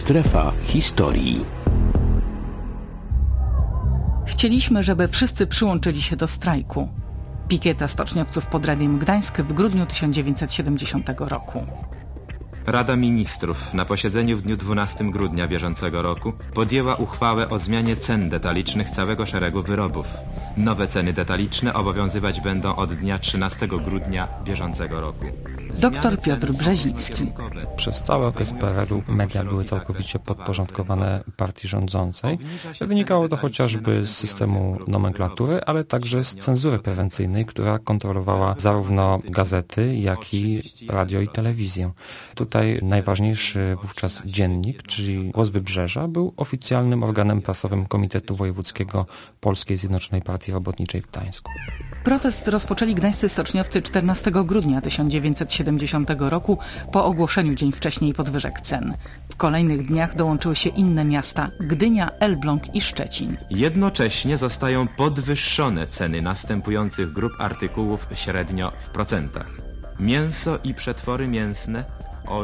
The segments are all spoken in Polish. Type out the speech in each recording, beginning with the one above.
Strefa historii. Chcieliśmy, żeby wszyscy przyłączyli się do strajku. Pikieta stoczniowców pod Radiem Gdańsk w grudniu 1970 roku. Rada Ministrów na posiedzeniu w dniu 12 grudnia bieżącego roku podjęła uchwałę o zmianie cen detalicznych całego szeregu wyrobów. Nowe ceny detaliczne obowiązywać będą od dnia 13 grudnia bieżącego roku. Dr Piotr Brzeziński. Przez cały okres PRL-u media były całkowicie podporządkowane partii rządzącej. Wynikało to chociażby z systemu nomenklatury, ale także z cenzury prewencyjnej, która kontrolowała zarówno gazety, jak i radio i telewizję. Tutaj najważniejszy wówczas dziennik, czyli Głos Wybrzeża, był oficjalnym organem prasowym Komitetu Wojewódzkiego Polskiej Zjednoczonej Partii Robotniczej w Gdańsku. Protest rozpoczęli gdańscy stoczniowcy 14 grudnia 1970 roku po ogłoszeniu dzień wcześniej podwyżek cen. W kolejnych dniach dołączyły się inne miasta: Gdynia, Elbląg i Szczecin. Jednocześnie zostają podwyższone ceny następujących grup artykułów średnio w procentach. Mięso i przetwory mięsne o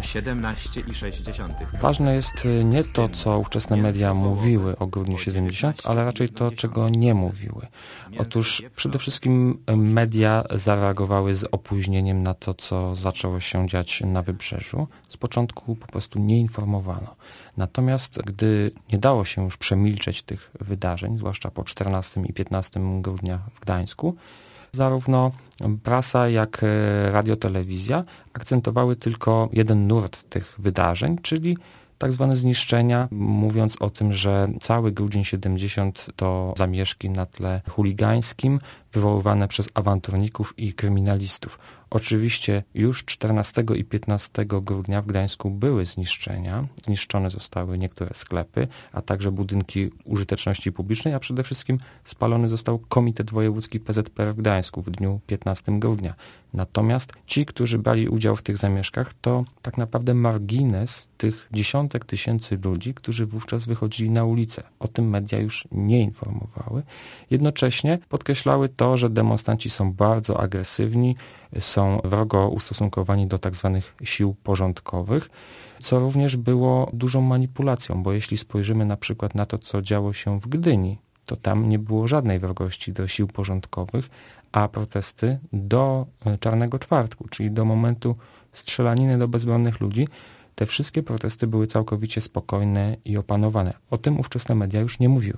17,6%. Ważne jest nie to, co ówczesne media mówiły o grudniu 70, ale raczej to, czego nie mówiły. Otóż przede wszystkim media zareagowały z opóźnieniem na to, co zaczęło się dziać na Wybrzeżu. Z początku po prostu nie informowano. Natomiast gdy nie dało się już przemilczeć tych wydarzeń, zwłaszcza po 14 i 15 grudnia w Gdańsku, zarówno prasa, jak radio, telewizja akcentowały tylko jeden nurt tych wydarzeń, czyli tak zwane zniszczenia, mówiąc o tym, że cały grudzień 70 to zamieszki na tle chuligańskim wywoływane przez awanturników i kryminalistów. Oczywiście już 14 i 15 grudnia w Gdańsku były zniszczenia. Zniszczone zostały niektóre sklepy, a także budynki użyteczności publicznej, a przede wszystkim spalony został Komitet Wojewódzki PZPR w Gdańsku w dniu 15 grudnia. Natomiast ci, którzy brali udział w tych zamieszkach, to tak naprawdę margines tych dziesiątek tysięcy ludzi, którzy wówczas wychodzili na ulicę. O tym media już nie informowały. Jednocześnie podkreślały to, że demonstranci są bardzo agresywni, są wrogo ustosunkowani do tak zwanych sił porządkowych, co również było dużą manipulacją, bo jeśli spojrzymy na przykład na to, co działo się w Gdyni, to tam nie było żadnej wrogości do sił porządkowych, a protesty do Czarnego Czwartku, czyli do momentu strzelaniny do bezbronnych ludzi, te wszystkie protesty były całkowicie spokojne i opanowane. O tym ówczesne media już nie mówiły.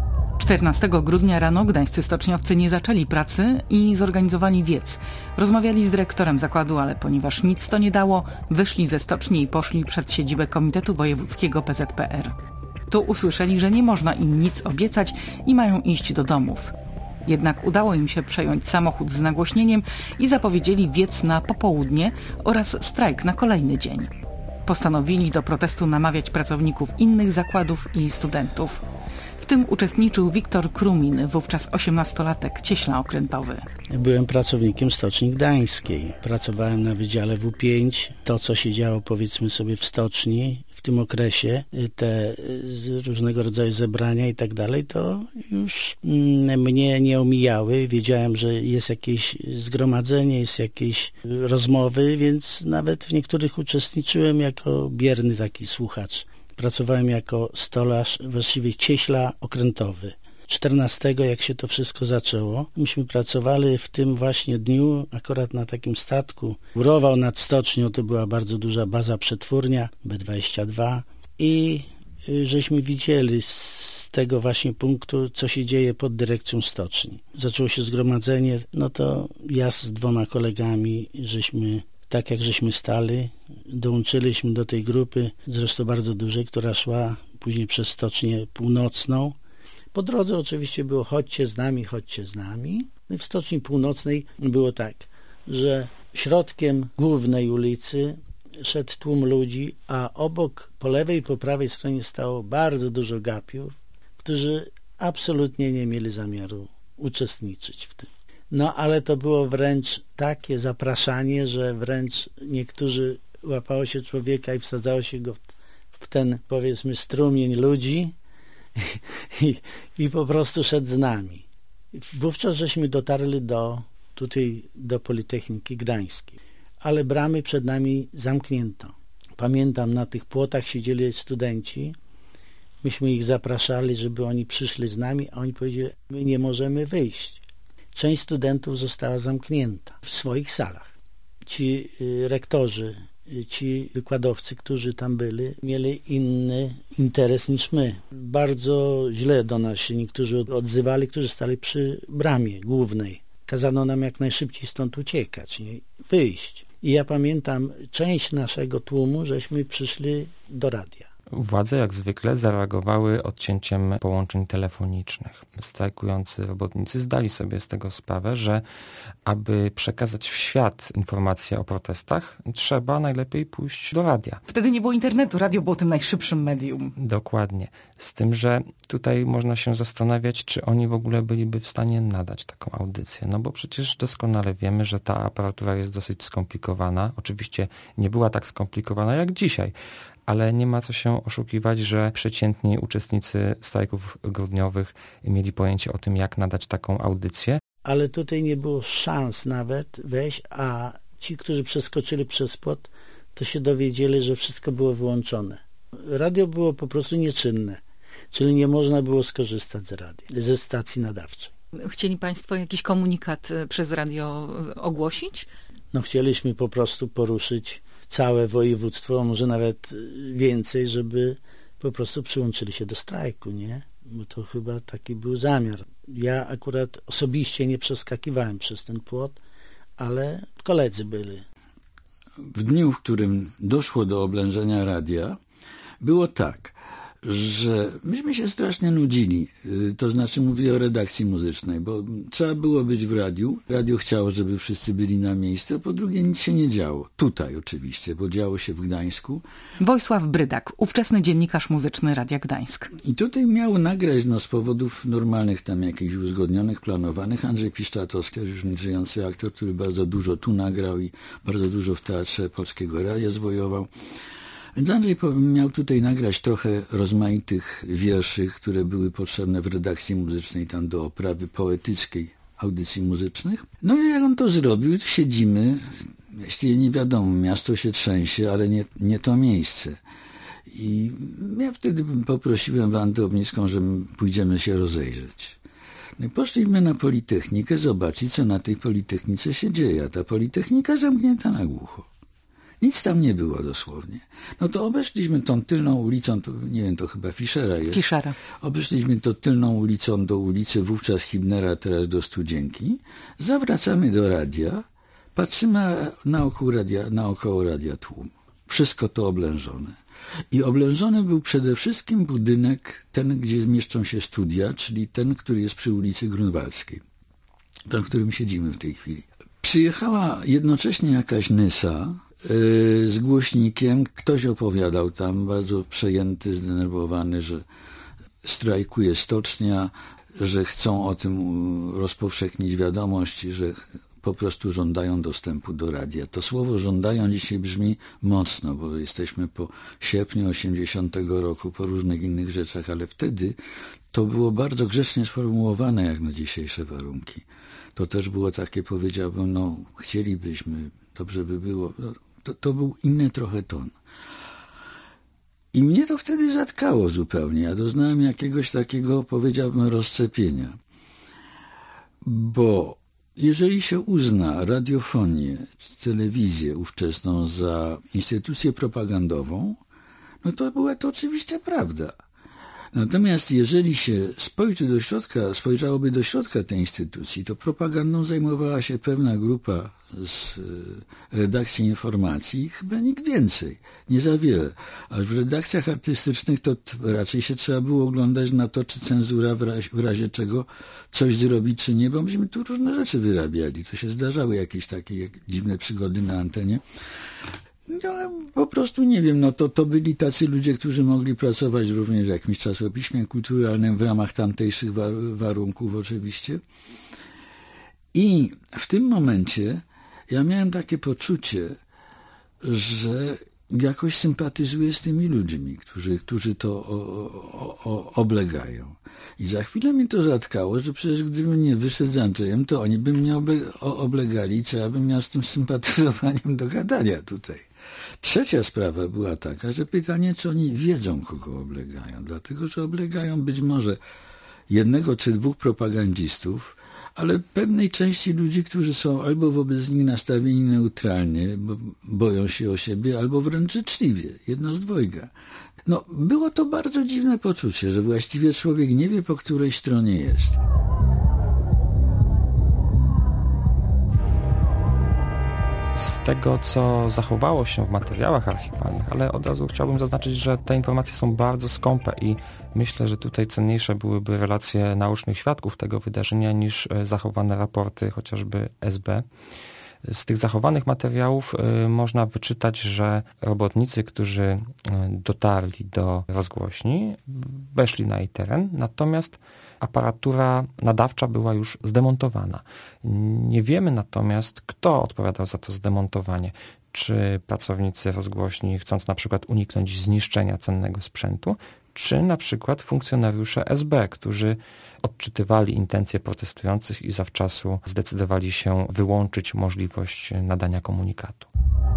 14 grudnia rano gdańscy stoczniowcy nie zaczęli pracy i zorganizowali wiec. Rozmawiali z dyrektorem zakładu, ale ponieważ nic to nie dało, wyszli ze stoczni i poszli przed siedzibę Komitetu Wojewódzkiego PZPR. Tu usłyszeli, że nie można im nic obiecać i mają iść do domów. Jednak udało im się przejąć samochód z nagłośnieniem i zapowiedzieli wiec na popołudnie oraz strajk na kolejny dzień. Postanowili do protestu namawiać pracowników innych zakładów i studentów. W tym uczestniczył Wiktor Krumin, wówczas 18-latek, cieśla okrętowy. Byłem pracownikiem Stoczni Gdańskiej. Pracowałem na Wydziale W5. To, co się działo, powiedzmy sobie, w stoczni w tym okresie, te różnego rodzaju zebrania i tak dalej, to już mnie nie omijały. Wiedziałem, że jest jakieś zgromadzenie, jest jakieś rozmowy, więc nawet w niektórych uczestniczyłem jako bierny taki słuchacz. Pracowałem jako stolarz, właściwie cieśla okrętowy. 14, jak się to wszystko zaczęło, myśmy pracowali w tym właśnie dniu akurat na takim statku. Górował nad stocznią, to była bardzo duża baza przetwórnia, B22 i żeśmy widzieli z tego właśnie punktu, co się dzieje pod dyrekcją stoczni. Zaczęło się zgromadzenie, no to ja z 2 kolegami, tak jak żeśmy stali, dołączyliśmy do tej grupy, zresztą bardzo dużej, która szła później przez Stocznię Północną. Po drodze oczywiście było chodźcie z nami, chodźcie z nami. I w Stoczni Północnej było tak, że środkiem głównej ulicy szedł tłum ludzi, a obok, po lewej i po prawej stronie stało bardzo dużo gapiów, którzy absolutnie nie mieli zamiaru uczestniczyć w tym. No ale to było wręcz takie zapraszanie, że wręcz niektórzy łapało się człowieka i wsadzało się go w ten, powiedzmy, strumień ludzi i po prostu szedł z nami. Wówczas żeśmy dotarli do Politechniki Gdańskiej, ale bramy przed nami zamknięto. Pamiętam, na tych płotach siedzieli studenci. Myśmy ich zapraszali, żeby oni przyszli z nami, a oni powiedzieli, my nie możemy wyjść. Część studentów została zamknięta w swoich salach. Ci rektorzy, ci wykładowcy, którzy tam byli, mieli inny interes niż my. Bardzo źle do nas się niektórzy odzywali, którzy stali przy bramie głównej. Kazano nam jak najszybciej stąd uciekać, nie? Wyjść. I ja pamiętam, część naszego tłumu, żeśmy przyszli do radia. Władze jak zwykle zareagowały odcięciem połączeń telefonicznych. Strajkujący robotnicy zdali sobie z tego sprawę, że aby przekazać w świat informacje o protestach, trzeba najlepiej pójść do radia. Wtedy nie było internetu, radio było tym najszybszym medium. Dokładnie. Z tym, że tutaj można się zastanawiać, czy oni w ogóle byliby w stanie nadać taką audycję. No bo przecież doskonale wiemy, że ta aparatura jest dosyć skomplikowana. Oczywiście nie była tak skomplikowana jak dzisiaj, ale nie ma co się oszukiwać, że przeciętni uczestnicy strajków grudniowych mieli pojęcie o tym, jak nadać taką audycję. Ale tutaj nie było szans nawet wejść, a ci, którzy przeskoczyli przez płot, to się dowiedzieli, że wszystko było wyłączone. Radio było po prostu nieczynne, czyli nie można było skorzystać z radia, ze stacji nadawczej. Chcieli państwo jakiś komunikat przez radio ogłosić? No chcieliśmy po prostu poruszyć całe województwo, może nawet więcej, żeby po prostu przyłączyli się do strajku, nie? Bo to chyba taki był zamiar. Ja akurat osobiście nie przeskakiwałem przez ten płot, ale koledzy byli. W dniu, w którym doszło do oblężenia radia, było tak, że myśmy się strasznie nudzili, to znaczy mówię o redakcji muzycznej, bo trzeba było być w radiu. Radio chciało, żeby wszyscy byli na miejscu, a po drugie nic się nie działo. Tutaj oczywiście, bo działo się w Gdańsku. Wojsław Brydak, ówczesny dziennikarz muzyczny Radia Gdańsk. I tutaj miał nagrać z powodów normalnych, tam jakichś uzgodnionych, planowanych, Andrzej Piszczatowski, już nieżyjący aktor, który bardzo dużo tu nagrał i bardzo dużo w Teatrze Polskiego Radia zwojował. Więc Andrzej miał tutaj nagrać trochę rozmaitych wierszy, które były potrzebne w redakcji muzycznej, tam do oprawy poetyckiej audycji muzycznych. No i jak on to zrobił, siedzimy, właściwie nie wiadomo, miasto się trzęsie, ale nie to miejsce. I ja wtedy poprosiłem Wandę Obnicką, że pójdziemy się rozejrzeć. No i poszliśmy na Politechnikę zobaczyć, co na tej Politechnice się dzieje. A ta Politechnika zamknięta na głucho. Nic tam nie było dosłownie. No to obeszliśmy tą tylną ulicą, to nie wiem, to chyba Fischera jest. Fischera. Obeszliśmy to tylną ulicą do ulicy wówczas Hibnera, teraz do Studzienki. Zawracamy do radia, patrzymy naokoło radia tłum. Wszystko to oblężone. I oblężony był przede wszystkim budynek, ten, gdzie mieszczą się studia, czyli ten, który jest przy ulicy Grunwaldzkiej. Ten, w którym siedzimy w tej chwili. Przyjechała jednocześnie jakaś Nysa z głośnikiem. Ktoś opowiadał tam, bardzo przejęty, zdenerwowany, że strajkuje stocznia, że chcą o tym rozpowszechnić wiadomość, że po prostu żądają dostępu do radia. To słowo żądają dzisiaj brzmi mocno, bo jesteśmy po sierpniu 80 roku, po różnych innych rzeczach, ale wtedy to było bardzo grzecznie sformułowane jak na dzisiejsze warunki. To też było takie, powiedziałbym, no chcielibyśmy, dobrze by było. To był inny trochę ton. I mnie to wtedy zatkało zupełnie. Ja doznałem jakiegoś takiego, powiedziałbym, rozszczepienia. Bo jeżeli się uzna radiofonię, telewizję ówczesną za instytucję propagandową, no to była to oczywiście prawda. Natomiast jeżeli się spojrzałoby do środka tej instytucji, to propagandą zajmowała się pewna grupa z redakcji informacji, chyba nikt więcej, nie za wiele. A w redakcjach artystycznych to raczej się trzeba było oglądać na to, czy cenzura w razie czego coś zrobi, czy nie, bo myśmy tu różne rzeczy wyrabiali. To się zdarzały jakieś takie dziwne przygody na antenie. No, ale po prostu nie wiem, no to byli tacy ludzie, którzy mogli pracować również w jakimś czasopiśmie kulturalnym w ramach tamtejszych warunków oczywiście. I w tym momencie ja miałem takie poczucie, że jakoś sympatyzuję z tymi ludźmi, którzy to oblegają. I za chwilę mi to zatkało, że przecież gdybym nie wyszedł z Andrzejem, to oni by mnie oblegali i co ja bym miał z tym sympatyzowaniem do gadania tutaj. Trzecia sprawa była taka, że pytanie, czy oni wiedzą, kogo oblegają. Dlatego, że oblegają być może jednego czy dwóch propagandzistów, ale pewnej części ludzi, którzy są albo wobec nich nastawieni neutralnie, bo boją się o siebie, albo wręcz życzliwie. Jedno z dwojga. No, było to bardzo dziwne poczucie, że właściwie człowiek nie wie, po której stronie jest. Z tego, co zachowało się w materiałach archiwalnych, ale od razu chciałbym zaznaczyć, że te informacje są bardzo skąpe i myślę, że tutaj cenniejsze byłyby relacje naocznych świadków tego wydarzenia niż zachowane raporty chociażby SB. Z tych zachowanych materiałów można wyczytać, że robotnicy, którzy dotarli do rozgłośni, weszli na jej teren, natomiast aparatura nadawcza była już zdemontowana. Nie wiemy natomiast, kto odpowiadał za to zdemontowanie. Czy pracownicy rozgłośni, chcąc na przykład uniknąć zniszczenia cennego sprzętu, czy na przykład funkcjonariusze SB, którzy odczytywali intencje protestujących i zawczasu zdecydowali się wyłączyć możliwość nadania komunikatu.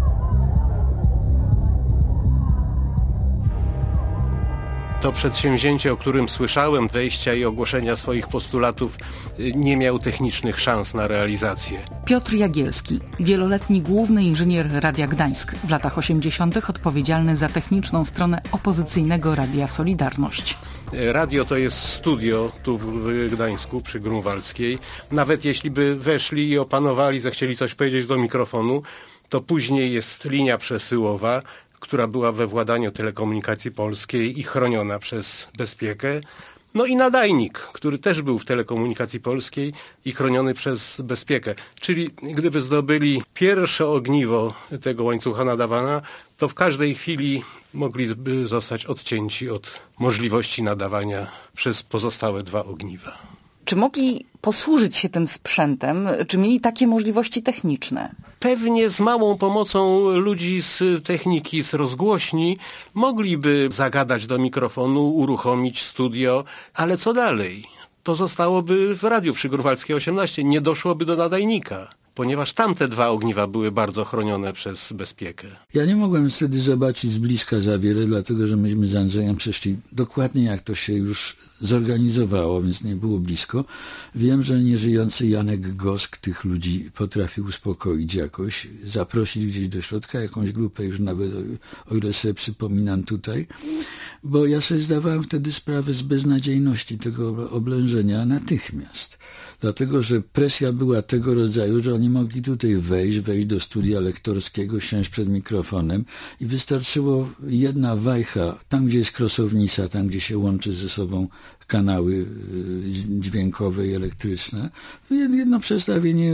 To przedsięwzięcie, o którym słyszałem, wejścia i ogłoszenia swoich postulatów, nie miał technicznych szans na realizację. Piotr Jagielski, wieloletni główny inżynier Radia Gdańsk, w latach 80. odpowiedzialny za techniczną stronę opozycyjnego Radia Solidarność. Radio to jest studio tu w Gdańsku przy Grunwaldzkiej. Nawet jeśli by weszli i opanowali, zechcieli coś powiedzieć do mikrofonu, to później jest linia przesyłowa, która była we władaniu Telekomunikacji Polskiej i chroniona przez Bezpiekę. No i nadajnik, który też był w Telekomunikacji Polskiej i chroniony przez Bezpiekę. Czyli gdyby zdobyli pierwsze ogniwo tego łańcucha nadawania, to w każdej chwili mogliby zostać odcięci od możliwości nadawania przez pozostałe dwa ogniwa. Czy mogli posłużyć się tym sprzętem? Czy mieli takie możliwości techniczne? Pewnie z małą pomocą ludzi z techniki, z rozgłośni mogliby zagadać do mikrofonu, uruchomić studio, ale co dalej? Pozostałoby w radiu przy Grunwaldzkiej 18, nie doszłoby do nadajnika, ponieważ tamte dwa ogniwa były bardzo chronione przez Bezpiekę. Ja nie mogłem wtedy zobaczyć z bliska za wiele, dlatego że myśmy z Andrzejem przeszli dokładnie jak to się już zorganizowało, więc nie było blisko. Wiem, że nieżyjący Janek Gosk tych ludzi potrafił uspokoić jakoś, zaprosić gdzieś do środka jakąś grupę, już nawet o ile sobie przypominam tutaj, bo ja sobie zdawałem wtedy sprawę z beznadziejności tego oblężenia natychmiast. Dlatego, że presja była tego rodzaju, że oni mogli tutaj wejść do studia lektorskiego, siąść przed mikrofonem i wystarczyło jedna wajcha, tam gdzie jest krosownica, tam gdzie się łączy ze sobą kanały dźwiękowe i elektryczne, jedno przestawienie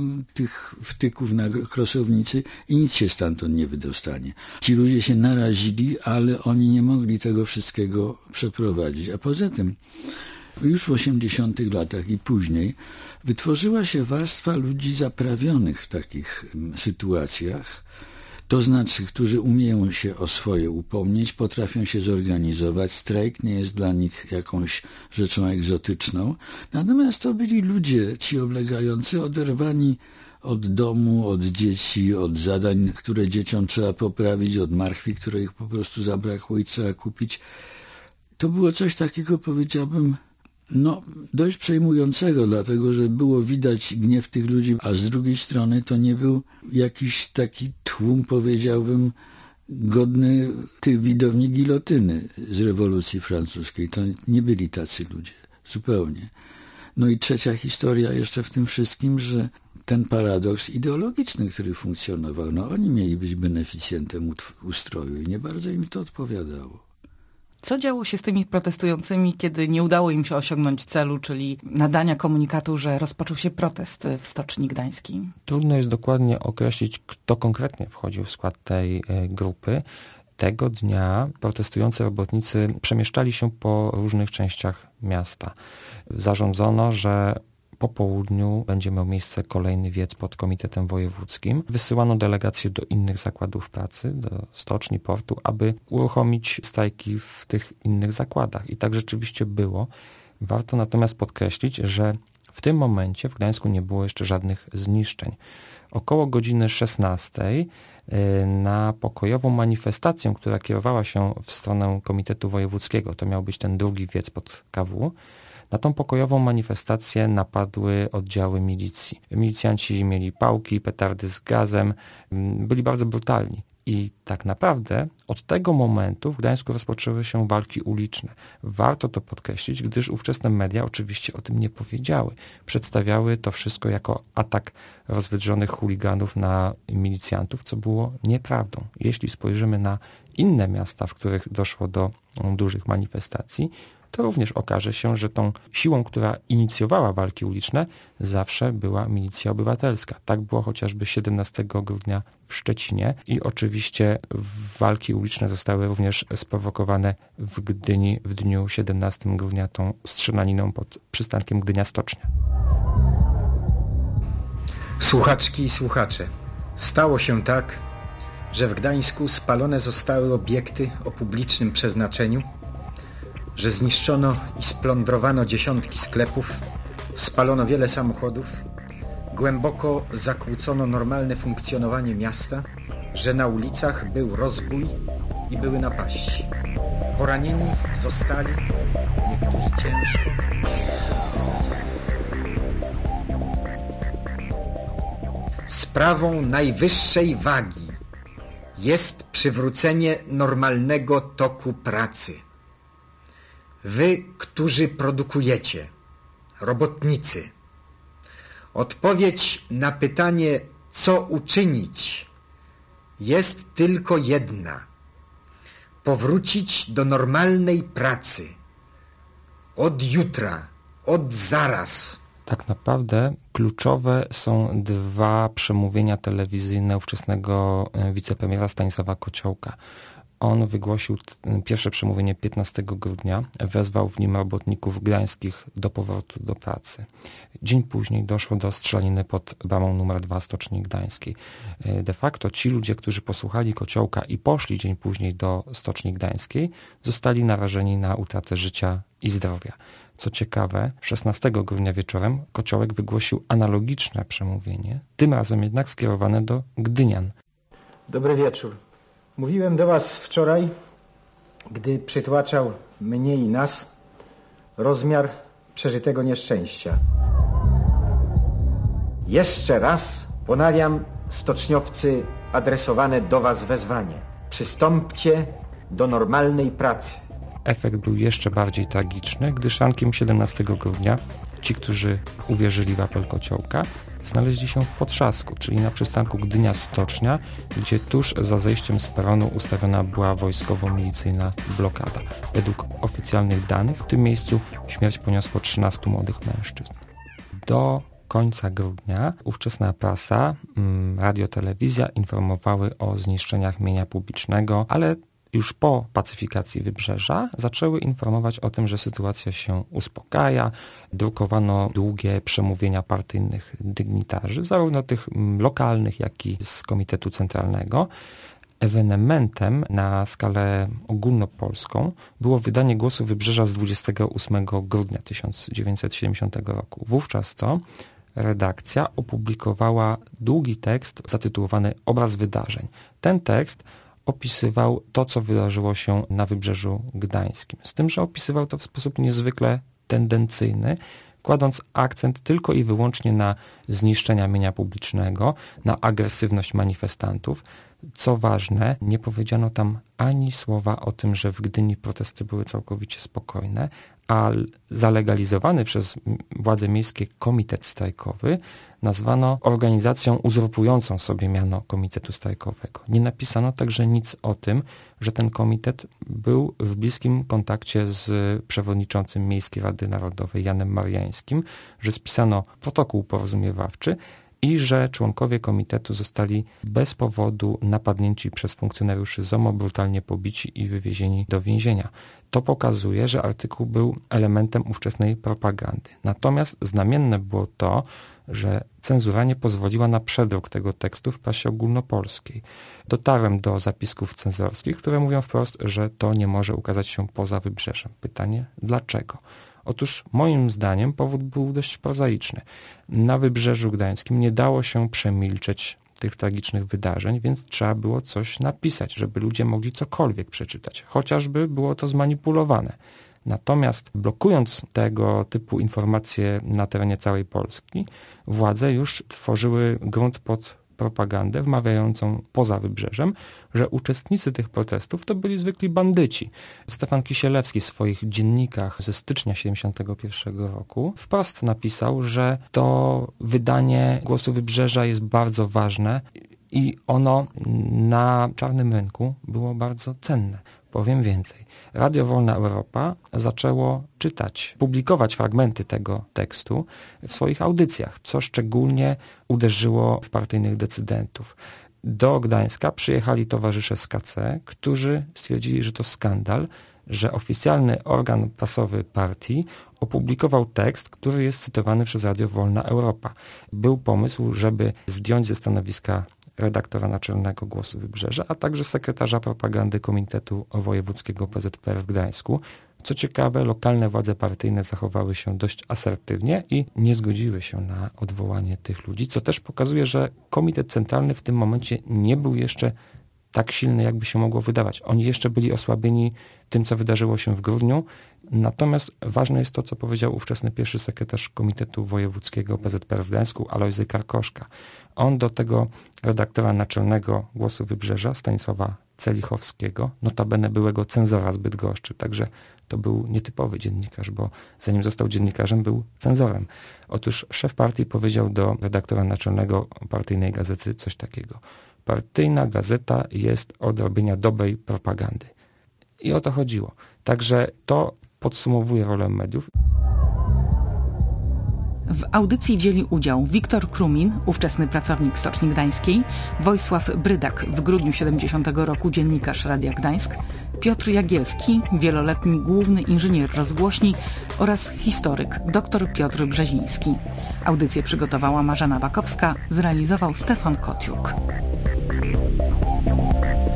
tych wtyków na krosownicy i nic się stamtąd nie wydostanie. Ci ludzie się narazili, ale oni nie mogli tego wszystkiego przeprowadzić. A poza tym już w 80. latach i później wytworzyła się warstwa ludzi zaprawionych w takich sytuacjach, to znaczy, którzy umieją się o swoje upomnieć, potrafią się zorganizować, strajk nie jest dla nich jakąś rzeczą egzotyczną, natomiast to byli ludzie, ci oblegający, oderwani od domu, od dzieci, od zadań, które dzieciom trzeba poprawić, od marchwi, której ich po prostu zabrakło i trzeba kupić. To było coś takiego, powiedziałbym, dość przejmującego, dlatego, że było widać gniew tych ludzi, a z drugiej strony to nie był jakiś taki tłum, powiedziałbym, godny tych widowni gilotyny z rewolucji francuskiej. To nie byli tacy ludzie, zupełnie. No i trzecia historia jeszcze w tym wszystkim, że ten paradoks ideologiczny, który funkcjonował, oni mieli być beneficjentem ustroju i nie bardzo im to odpowiadało. Co działo się z tymi protestującymi, kiedy nie udało im się osiągnąć celu, czyli nadania komunikatu, że rozpoczął się protest w Stoczni Gdańskiej? Trudno jest dokładnie określić, kto konkretnie wchodził w skład tej grupy. Tego dnia protestujący robotnicy przemieszczali się po różnych częściach miasta. Zarządzono, że po południu będzie miał miejsce kolejny wiec pod Komitetem Wojewódzkim. Wysyłano delegacje do innych zakładów pracy, do stoczni, portu, aby uruchomić strajki w tych innych zakładach. I tak rzeczywiście było. Warto natomiast podkreślić, że w tym momencie w Gdańsku nie było jeszcze żadnych zniszczeń. Około godziny 16 na pokojową manifestację, która kierowała się w stronę Komitetu Wojewódzkiego, to miał być ten drugi wiec pod KW, na tą pokojową manifestację napadły oddziały milicji. Milicjanci mieli pałki, petardy z gazem, byli bardzo brutalni. I tak naprawdę od tego momentu w Gdańsku rozpoczęły się walki uliczne. Warto to podkreślić, gdyż ówczesne media oczywiście o tym nie powiedziały. Przedstawiały to wszystko jako atak rozwydrzonych chuliganów na milicjantów, co było nieprawdą. Jeśli spojrzymy na inne miasta, w których doszło do dużych manifestacji, to również okaże się, że tą siłą, która inicjowała walki uliczne, zawsze była milicja obywatelska. Tak było chociażby 17 grudnia w Szczecinie i oczywiście walki uliczne zostały również sprowokowane w Gdyni w dniu 17 grudnia tą strzelaniną pod przystankiem Gdynia Stocznia. Słuchaczki i słuchacze, stało się tak, że w Gdańsku spalone zostały obiekty o publicznym przeznaczeniu, że zniszczono i splądrowano dziesiątki sklepów, spalono wiele samochodów, głęboko zakłócono normalne funkcjonowanie miasta, że na ulicach był rozbój i były napaści. Poranieni zostali, niektórzy ciężko. Sprawą najwyższej wagi jest przywrócenie normalnego toku pracy. Wy, którzy produkujecie, robotnicy, odpowiedź na pytanie, co uczynić, jest tylko jedna. Powrócić do normalnej pracy. Od jutra, od zaraz. Tak naprawdę kluczowe są dwa przemówienia telewizyjne ówczesnego wicepremiera Stanisława Kociołka. On wygłosił pierwsze przemówienie 15 grudnia, wezwał w nim robotników gdańskich do powrotu do pracy. Dzień później doszło do strzelaniny pod bramą numer 2 Stoczni Gdańskiej. De facto ci ludzie, którzy posłuchali Kociołka i poszli dzień później do Stoczni Gdańskiej, zostali narażeni na utratę życia i zdrowia. Co ciekawe, 16 grudnia wieczorem Kociołek wygłosił analogiczne przemówienie, tym razem jednak skierowane do gdynian. Dobry wieczór. Mówiłem do was wczoraj, gdy przytłaczał mnie i nas rozmiar przeżytego nieszczęścia. Jeszcze raz ponawiam, stoczniowcy, adresowane do was wezwanie. Przystąpcie do normalnej pracy. Efekt był jeszcze bardziej tragiczny, gdyż rankiem 17 grudnia ci, którzy uwierzyli w apel Kociołka, znaleźli się w Potrzasku, czyli na przystanku Gdynia-Stocznia, gdzie tuż za zejściem z peronu ustawiona była wojskowo-milicyjna blokada. Według oficjalnych danych w tym miejscu śmierć poniosło 13 młodych mężczyzn. Do końca grudnia ówczesna prasa, radio, telewizja informowały o zniszczeniach mienia publicznego, ale już po pacyfikacji Wybrzeża zaczęły informować o tym, że sytuacja się uspokaja. Drukowano długie przemówienia partyjnych dygnitarzy, zarówno tych lokalnych, jak i z Komitetu Centralnego. Ewenementem na skalę ogólnopolską było wydanie Głosu Wybrzeża z 28 grudnia 1970 roku. Wówczas to redakcja opublikowała długi tekst zatytułowany Obraz wydarzeń. Ten tekst opisywał to, co wydarzyło się na Wybrzeżu Gdańskim. Z tym, że opisywał to w sposób niezwykle tendencyjny, kładąc akcent tylko i wyłącznie na zniszczenia mienia publicznego, na agresywność manifestantów. Co ważne, nie powiedziano tam ani słowa o tym, że w Gdyni protesty były całkowicie spokojne, a zalegalizowany przez władze miejskie komitet strajkowy nazwano organizacją uzurpującą sobie miano komitetu strajkowego. Nie napisano także nic o tym, że ten komitet był w bliskim kontakcie z przewodniczącym Miejskiej Rady Narodowej Janem Mariańskim, że spisano protokół porozumiewawczy i że członkowie komitetu zostali bez powodu napadnięci przez funkcjonariuszy ZOMO, brutalnie pobici i wywiezieni do więzienia. To pokazuje, że artykuł był elementem ówczesnej propagandy. Natomiast znamienne było to, że cenzura nie pozwoliła na przedruk tego tekstu w prasie ogólnopolskiej. Dotarłem do zapisków cenzorskich, które mówią wprost, że to nie może ukazać się poza wybrzeżem. Pytanie, dlaczego? Otóż moim zdaniem powód był dość prozaiczny. Na Wybrzeżu Gdańskim nie dało się przemilczeć tych tragicznych wydarzeń, więc trzeba było coś napisać, żeby ludzie mogli cokolwiek przeczytać. Chociażby było to zmanipulowane. Natomiast blokując tego typu informacje na terenie całej Polski, władze już tworzyły grunt pod propagandę wmawiającą poza wybrzeżem, że uczestnicy tych protestów to byli zwykli bandyci. Stefan Kisielewski w swoich dziennikach ze stycznia 1971 roku wprost napisał, że to wydanie Głosu Wybrzeża jest bardzo ważne i ono na czarnym rynku było bardzo cenne. Powiem więcej. Radio Wolna Europa zaczęło czytać, publikować fragmenty tego tekstu w swoich audycjach, co szczególnie uderzyło w partyjnych decydentów. Do Gdańska przyjechali towarzysze z KC, którzy stwierdzili, że to skandal, że oficjalny organ prasowy partii opublikował tekst, który jest cytowany przez Radio Wolna Europa. Był pomysł, żeby zdjąć ze stanowiska redaktora naczelnego Głosu Wybrzeża, a także sekretarza propagandy Komitetu Wojewódzkiego PZPR w Gdańsku. Co ciekawe, lokalne władze partyjne zachowały się dość asertywnie i nie zgodziły się na odwołanie tych ludzi, co też pokazuje, że Komitet Centralny w tym momencie nie był jeszcze tak silny, jakby się mogło wydawać. Oni jeszcze byli osłabieni tym, co wydarzyło się w grudniu. Natomiast ważne jest to, co powiedział ówczesny pierwszy sekretarz Komitetu Wojewódzkiego PZPR w Gdańsku, Alojzy Karkoszka. On do tego redaktora naczelnego Głosu Wybrzeża, Stanisława Celichowskiego, notabene byłego cenzora z Bydgoszczy, także to był nietypowy dziennikarz, bo zanim został dziennikarzem, był cenzorem. Otóż szef partii powiedział do redaktora naczelnego partyjnej gazety coś takiego. Partyjna gazeta jest od robienia dobrej propagandy. I o to chodziło. Także to podsumowuje rolę mediów. W audycji wzięli udział Wiktor Krumin, ówczesny pracownik Stoczni Gdańskiej, Wojsław Brydak, w grudniu 70 roku dziennikarz Radia Gdańsk, Piotr Jagielski, wieloletni główny inżynier rozgłośni oraz historyk dr Piotr Brzeziński. Audycję przygotowała Marzena Bakowska, zrealizował Stefan Kociuk.